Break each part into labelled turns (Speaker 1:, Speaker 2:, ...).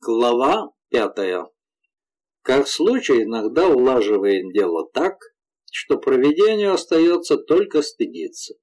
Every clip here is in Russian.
Speaker 1: Глава 5. Как случай иногда улаживает дело так, что провидению остается только стыдиться.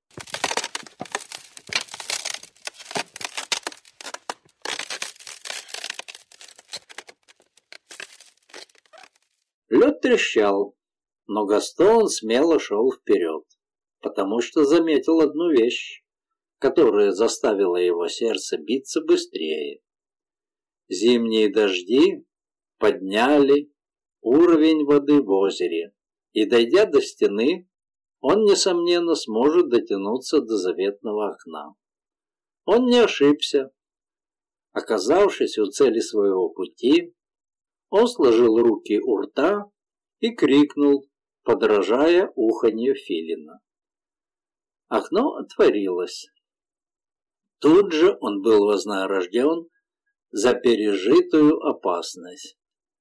Speaker 1: Лед трещал, но Гастон смело шел вперед, потому что заметил одну вещь, которая заставила его сердце биться быстрее. Зимние дожди подняли уровень воды в озере, и, дойдя до стены, он, несомненно, сможет дотянуться до заветного окна. Он не ошибся. Оказавшись у цели своего пути, он сложил руки у рта и крикнул, подражая уханью филина. Окно отворилось. Тут же он был вознагражден за пережитую опасность.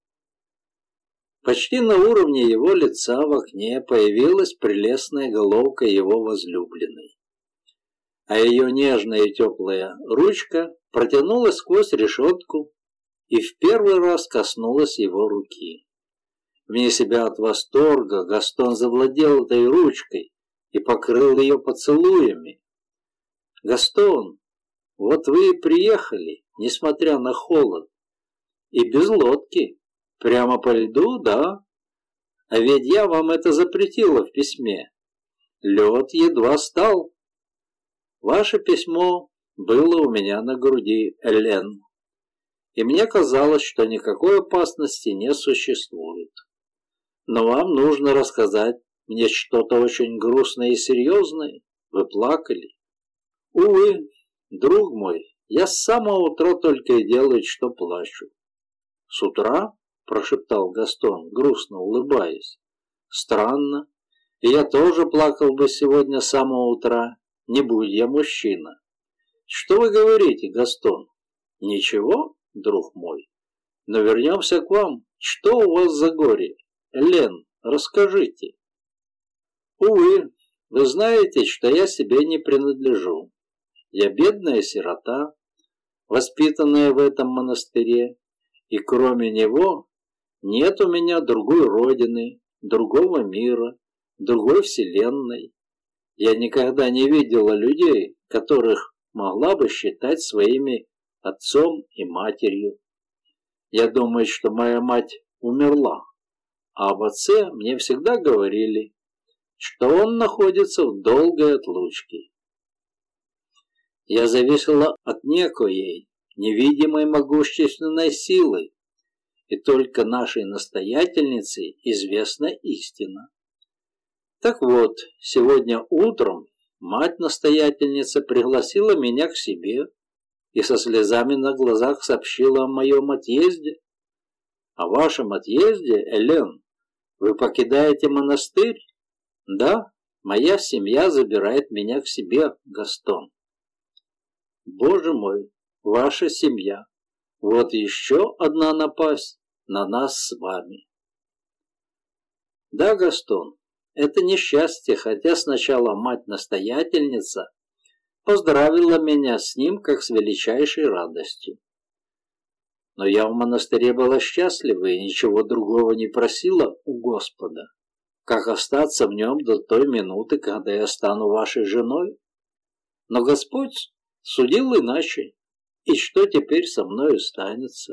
Speaker 1: Почти на уровне его лица в окне появилась прелестная головка его возлюбленной, а ее нежная и теплая ручка протянулась сквозь решетку и в первый раз коснулась его руки. Вне себя от восторга Гастон завладел этой ручкой и покрыл ее поцелуями. «Гастон, вот вы и приехали, несмотря на холод, и без лодки, прямо по льду, да? А ведь я вам это запретила в письме. Лед едва стал. Ваше письмо было у меня на груди, Элен, и мне казалось, что никакой опасности не существует. Но вам нужно рассказать мне что-то очень грустное и серьезное. Вы плакали? Увы, друг мой, я с самого утра только и делаю, что плачу. С утра? Прошептал Гастон, грустно улыбаясь. Странно. И я тоже плакал бы сегодня с самого утра, не будь я мужчина. Что вы говорите, Гастон? Ничего, друг мой. Но вернемся к вам. Что у вас за горе? Элен, расскажите. Увы, вы знаете, что я себе не принадлежу. Я бедная сирота, воспитанная в этом монастыре, и кроме него нет у меня другой родины, другого мира, другой вселенной. Я никогда не видела людей, которых могла бы считать своими отцом и матерью. Я думаю, что моя мать умерла, а об отце мне всегда говорили, что он находится в долгой отлучке. Я зависела от некоей невидимой могущественной силы, и только нашей настоятельнице известна истина. Так вот, сегодня утром мать-настоятельница пригласила меня к себе и со слезами на глазах сообщила о моем отъезде. О вашем отъезде, Элен? Вы покидаете монастырь? Да, моя семья забирает меня к себе, Гастон. Боже мой, ваша семья. Вот еще одна напасть на нас с вами. Да, Гастон, это несчастье, хотя сначала мать-настоятельница поздравила меня с ним как с величайшей радостью. Но я в монастыре была счастлива и ничего другого не просила у Господа, как остаться в нем до той минуты, когда я стану вашей женой. Но Господь судил иначе, и что теперь со мною станется?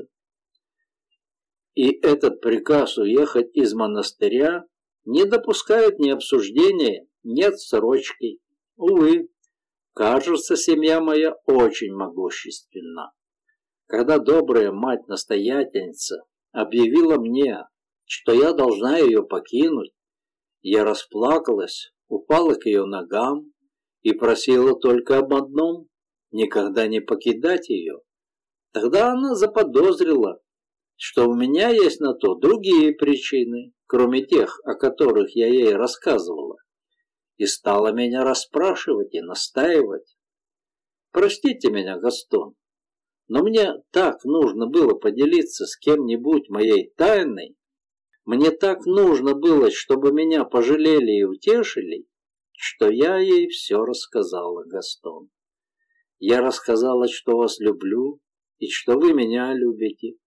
Speaker 1: И этот приказ уехать из монастыря не допускает ни обсуждения, ни отсрочки. Увы, кажется, семья моя очень могущественна. Когда добрая мать-настоятельница объявила мне, что я должна ее покинуть, я расплакалась, упала к ее ногам и просила только об одном – никогда не покидать ее. Тогда она заподозрила, что у меня есть на то другие причины, кроме тех, о которых я ей рассказывала, и стала меня расспрашивать и настаивать. Простите меня, Гастон, но мне так нужно было поделиться с кем-нибудь моей тайной, мне так нужно было, чтобы меня пожалели и утешили, что я ей все рассказала, Гастон. Я рассказала, что вас люблю и что вы меня любите,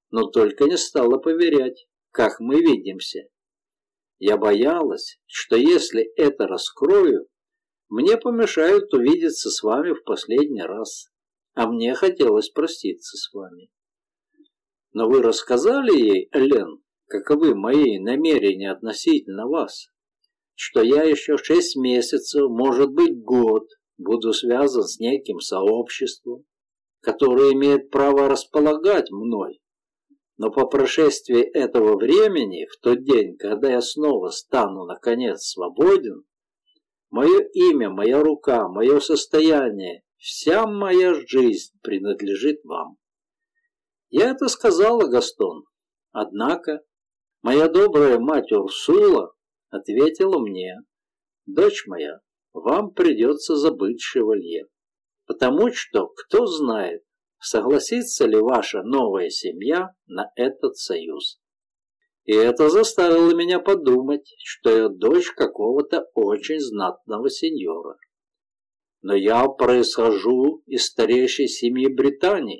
Speaker 1: но только не стала поверять, как мы видимся. Я боялась, что если это раскрою, мне помешают увидеться с вами в последний раз, а мне хотелось проститься с вами. Но вы рассказали ей, Элен, каковы мои намерения относительно вас, что я еще 6 месяцев, может быть год, буду связан с неким сообществом, которое имеет право располагать мной. Но по прошествии этого времени, в тот день, когда я снова стану, наконец, свободен, мое имя, моя рука, мое состояние, вся моя жизнь принадлежит вам. Я это сказала, Гастон. Однако моя добрая мать Урсула ответила мне: дочь моя, вам придется забыть шевалье, потому что, кто знает, согласится ли ваша новая семья на этот союз. И это заставило меня подумать, что я дочь какого-то очень знатного сеньора. Но я происхожу из старейшей семьи Британии,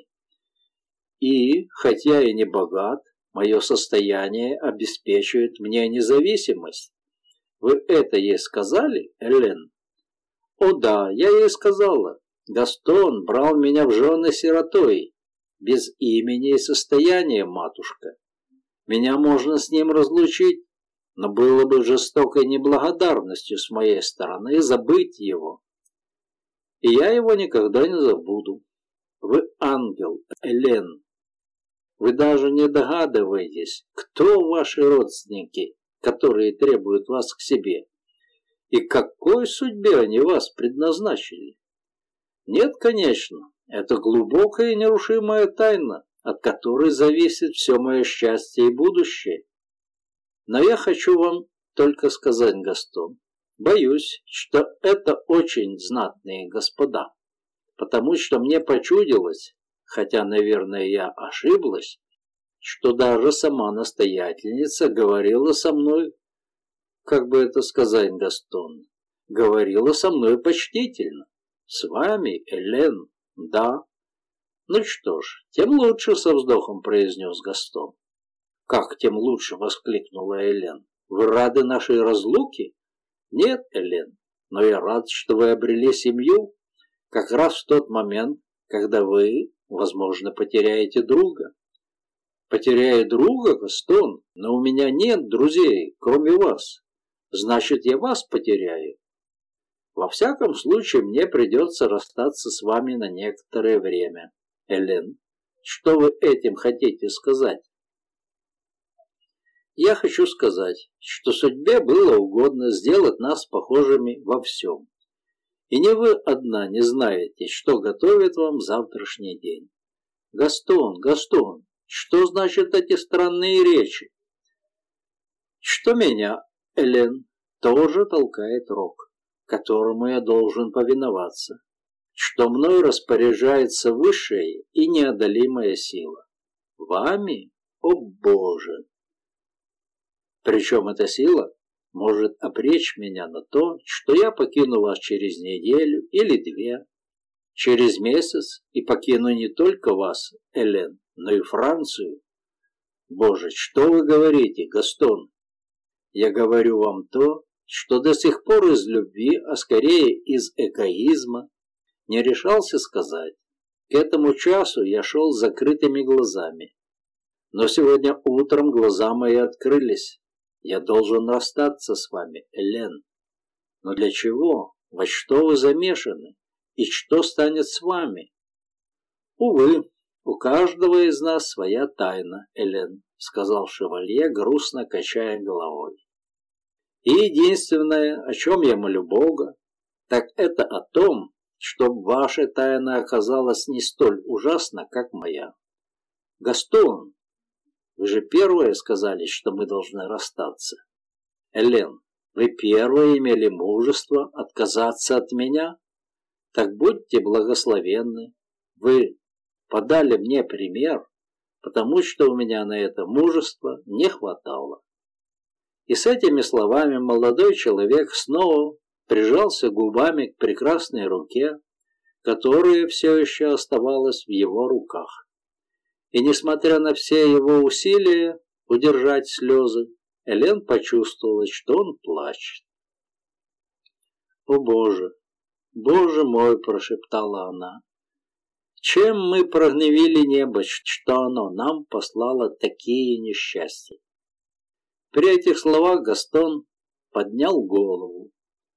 Speaker 1: и, хотя и не богат, мое состояние обеспечивает мне независимость. Вы это ей сказали, Элен? О да, я ей сказала. Гастон брал меня в жены сиротой, без имени и состояния, матушка. Меня можно с ним разлучить, но было бы жестокой неблагодарностью с моей стороны забыть его. И я его никогда не забуду. Вы ангел, Элен. Вы даже не догадываетесь, кто ваши родственники, которые требуют вас к себе, и какой судьбе они вас предназначили. Нет, конечно, это глубокая и нерушимая тайна, от которой зависит все мое счастье и будущее. Но я хочу вам только сказать, Гастон, боюсь, что это очень знатные господа, потому что мне почудилось, хотя, наверное, я ошиблась, что даже сама настоятельница говорила со мной, как бы это сказать, Гастон, говорила со мной почтительно. С вами, Элен, да. Ну что ж, тем лучше, со вздохом произнес Гастон. Как тем лучше, воскликнула Элен. Вы рады нашей разлуке? Нет, Элен, но я рад, что вы обрели семью, как раз в тот момент, когда вы, возможно, потеряете друга. Потеряю друга, Гастон, но у меня нет друзей, кроме вас. Значит, я вас потеряю. Во всяком случае, мне придется расстаться с вами на некоторое время. Элен, что вы этим хотите сказать? Я хочу сказать, что судьбе было угодно сделать нас похожими во всем. И не вы одна не знаете, что готовит вам завтрашний день. Гастон, Гастон, что значат эти странные речи? Что меня, Элен, тоже толкает рок, которому я должен повиноваться, что мной распоряжается высшая и неодолимая сила. Вами? О Боже! Причем эта сила может обречь меня на то, что я покину вас через неделю или 2, через месяц и покину не только вас, Элен, но и Францию. Боже, что вы говорите, Гастон? Я говорю вам то, что до сих пор из любви, а скорее из эгоизма, не решался сказать. К этому часу я шел с закрытыми глазами. Но сегодня утром глаза мои открылись. Я должен расстаться с вами, Элен. Но для чего? Во что вы замешаны? И что станет с вами? Увы, у каждого из нас своя тайна, Элен, сказал шевалье, грустно качая головой. И единственное, о чем я молю Бога, так это о том, чтобы ваша тайна оказалась не столь ужасна, как моя. Гастон, вы же первые сказали, что мы должны расстаться. Элен, вы первые имели мужество отказаться от меня? Так будьте благословенны. Вы подали мне пример, потому что у меня на это мужество не хватало. И с этими словами молодой человек снова прижался губами к прекрасной руке, которая все еще оставалась в его руках. И несмотря на все его усилия удержать слезы, Элен почувствовала, что он плачет. «О Боже, Боже мой!» – прошептала она. «Чем мы прогневили небо, что оно нам послало такие несчастья?» При этих словах Гастон поднял голову.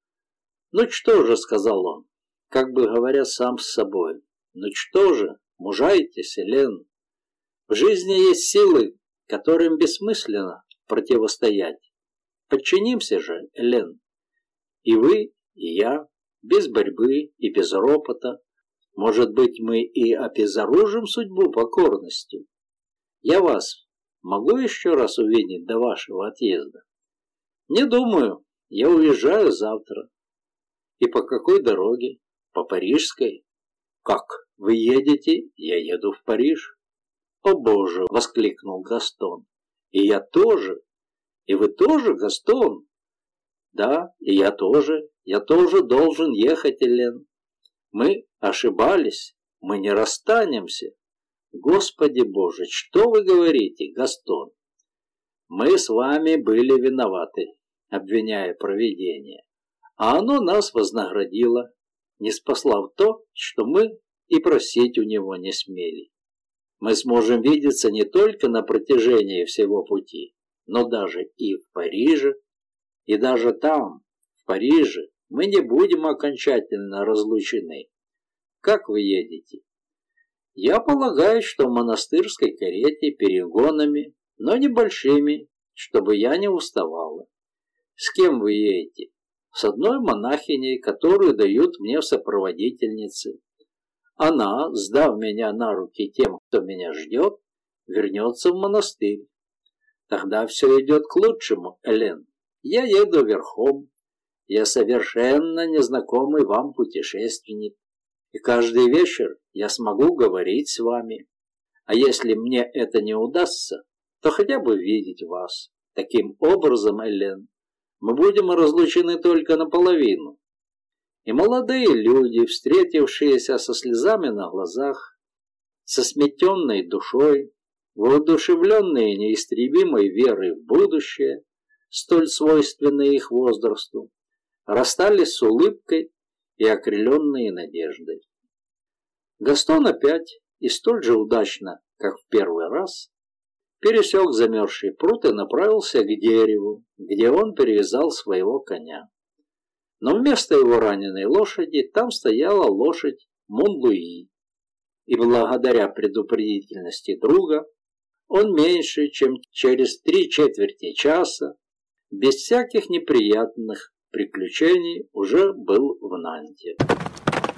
Speaker 1: «Ну что же», — сказал он, как бы говоря сам с собой, «ну что же, мужайтесь, Элен. В жизни есть силы, которым бессмысленно противостоять. Подчинимся же, Элен. И вы, и я, без борьбы и без ропота. Может быть, мы и обезоружим судьбу покорностью. Я вас могу еще раз увидеть до вашего отъезда? Не думаю, я уезжаю завтра. И по какой дороге? По Парижской. Как? Вы едете? Я еду в Париж. О Боже! Воскликнул Гастон. И я тоже. И вы тоже, Гастон? Да, и я тоже. Я тоже должен ехать, Элен. Мы ошибались. Мы не расстанемся. Господи Боже, что вы говорите, Гастон? Мы с вами были виноваты, обвиняя провидение. А оно нас вознаградило, ниспослав то, что мы и просить у него не смели. Мы сможем видеться не только на протяжении всего пути, но даже и в Париже. И даже там, в Париже, мы не будем окончательно разлучены. Как вы едете? Я полагаю, что в монастырской карете перегонами, но небольшими, чтобы я не уставала. С кем вы едете? С одной монахиней, которую дают мне в сопроводительнице. Она, сдав меня на руки тем, кто меня ждет, вернется в монастырь. Тогда все идет к лучшему, Элен. Я еду верхом. Я совершенно незнакомый вам путешественник. И каждый вечер я смогу говорить с вами. А если мне это не удастся, то хотя бы видеть вас. Таким образом, Элен, мы будем разлучены только наполовину. И молодые люди, встретившиеся со слезами на глазах, со сметенной душой, воодушевленные неистребимой верой в будущее, столь свойственной их возрасту, расстались с улыбкой и окрыленные надеждой. Гастон опять, и столь же удачно, как в первый раз, пересек замерзший пруд и направился к дереву, где он перевязал своего коня. Но вместо его раненой лошади там стояла лошадь Монлуи, и благодаря предупредительности друга он меньше, чем через 3/4 часа, без всяких неприятных приключений, уже был в Нанте.